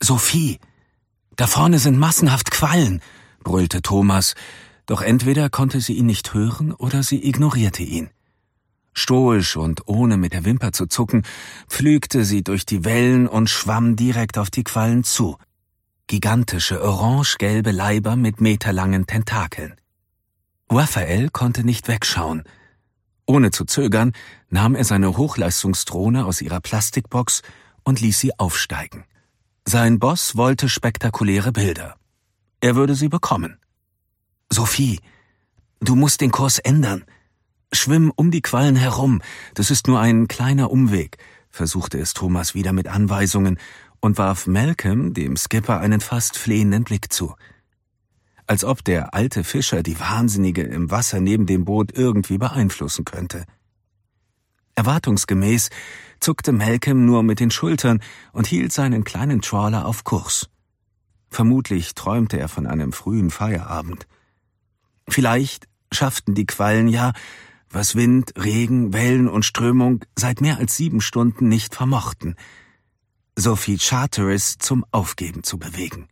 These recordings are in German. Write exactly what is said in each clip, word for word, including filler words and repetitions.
»Sophie, da vorne sind massenhaft Quallen«, brüllte Thomas, doch entweder konnte sie ihn nicht hören oder sie ignorierte ihn. Stoisch und ohne mit der Wimper zu zucken, pflügte sie durch die Wellen und schwamm direkt auf die Quallen zu. Gigantische orange-gelbe Leiber mit meterlangen Tentakeln. Raphael konnte nicht wegschauen. Ohne zu zögern nahm er seine Hochleistungsdrohne aus ihrer Plastikbox und ließ sie aufsteigen. Sein Boss wollte spektakuläre Bilder. Er würde sie bekommen. »Sophie, du musst den Kurs ändern. Schwimm um die Quallen herum, das ist nur ein kleiner Umweg«, versuchte es Thomas wieder mit Anweisungen und warf Malcolm, dem Skipper, einen fast flehenden Blick zu. Als ob der alte Fischer die Wahnsinnige im Wasser neben dem Boot irgendwie beeinflussen könnte. Erwartungsgemäß zuckte Malcolm nur mit den Schultern und hielt seinen kleinen Trawler auf Kurs. Vermutlich träumte er von einem frühen Feierabend. Vielleicht schafften die Quallen ja, was Wind, Regen, Wellen und Strömung seit mehr als sieben Stunden nicht vermochten, Sophie Charteris zum Aufgeben zu bewegen.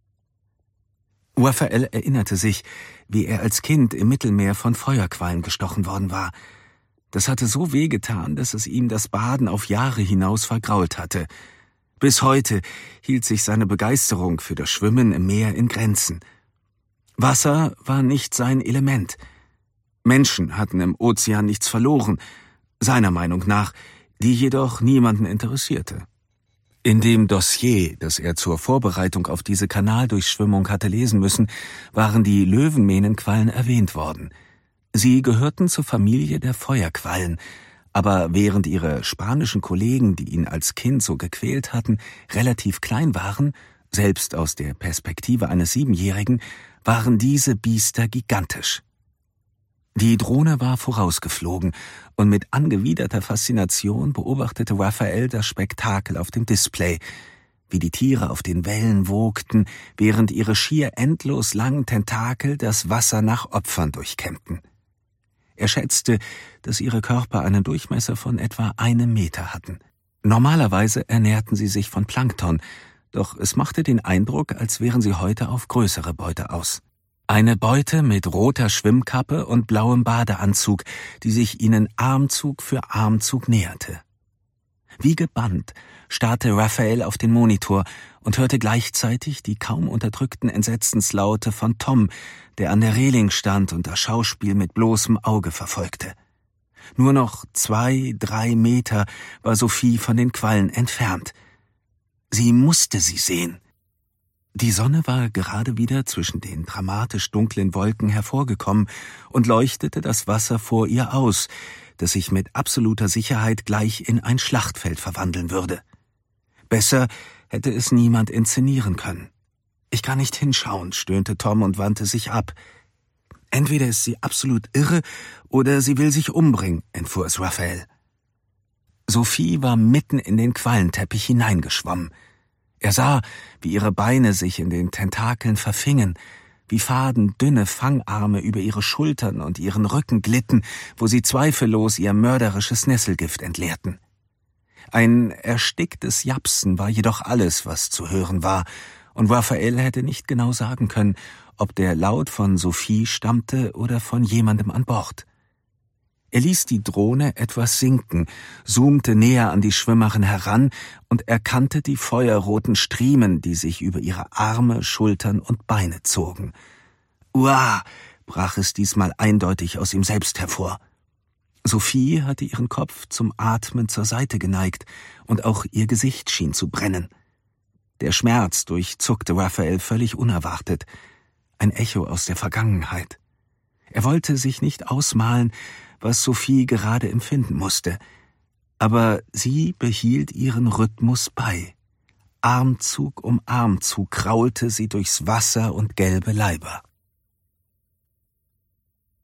Raphael erinnerte sich, wie er als Kind im Mittelmeer von Feuerquallen gestochen worden war. Das hatte so wehgetan, dass es ihm das Baden auf Jahre hinaus vergrault hatte. Bis heute hielt sich seine Begeisterung für das Schwimmen im Meer in Grenzen. Wasser war nicht sein Element. Menschen hatten im Ozean nichts verloren, seiner Meinung nach, die jedoch niemanden interessierte. In dem Dossier, das er zur Vorbereitung auf diese Kanaldurchschwimmung hatte lesen müssen, waren die Löwenmähnenquallen erwähnt worden. Sie gehörten zur Familie der Feuerquallen, aber während ihre spanischen Kollegen, die ihn als Kind so gequält hatten, relativ klein waren, selbst aus der Perspektive eines Siebenjährigen, waren diese Biester gigantisch. Die Drohne war vorausgeflogen und mit angewiderter Faszination beobachtete Raphael das Spektakel auf dem Display, wie die Tiere auf den Wellen wogten, während ihre schier endlos langen Tentakel das Wasser nach Opfern durchkämmten. Er schätzte, dass ihre Körper einen Durchmesser von etwa einem Meter hatten. Normalerweise ernährten sie sich von Plankton, doch es machte den Eindruck, als wären sie heute auf größere Beute aus. Eine Beute mit roter Schwimmkappe und blauem Badeanzug, die sich ihnen Armzug für Armzug näherte. Wie gebannt starrte Raphael auf den Monitor und hörte gleichzeitig die kaum unterdrückten Entsetzenslaute von Tom, der an der Reling stand und das Schauspiel mit bloßem Auge verfolgte. Nur noch zwei, drei Meter war Sophie von den Quallen entfernt. Sie musste sie sehen. Die Sonne war gerade wieder zwischen den dramatisch dunklen Wolken hervorgekommen und leuchtete das Wasser vor ihr aus, das sich mit absoluter Sicherheit gleich in ein Schlachtfeld verwandeln würde. Besser hätte es niemand inszenieren können. »Ich kann nicht hinschauen«, stöhnte Tom und wandte sich ab. »Entweder ist sie absolut irre oder sie will sich umbringen«, entfuhr es Raphael. Sophie war mitten in den Quallenteppich hineingeschwommen. Er sah, wie ihre Beine sich in den Tentakeln verfingen, wie faden, dünne Fangarme über ihre Schultern und ihren Rücken glitten, wo sie zweifellos ihr mörderisches Nesselgift entleerten. Ein ersticktes Japsen war jedoch alles, was zu hören war, und Raphael hätte nicht genau sagen können, ob der Laut von Sophie stammte oder von jemandem an Bord. Er ließ die Drohne etwas sinken, zoomte näher an die Schwimmerin heran und erkannte die feuerroten Striemen, die sich über ihre Arme, Schultern und Beine zogen. »Uah«, brach es diesmal eindeutig aus ihm selbst hervor. Sophie hatte ihren Kopf zum Atmen zur Seite geneigt und auch ihr Gesicht schien zu brennen. Der Schmerz durchzuckte Raphael völlig unerwartet, ein Echo aus der Vergangenheit. Er wollte sich nicht ausmalen, was Sophie gerade empfinden musste, aber sie behielt ihren Rhythmus bei. Armzug um Armzug kraulte sie durchs Wasser und gelbe Leiber.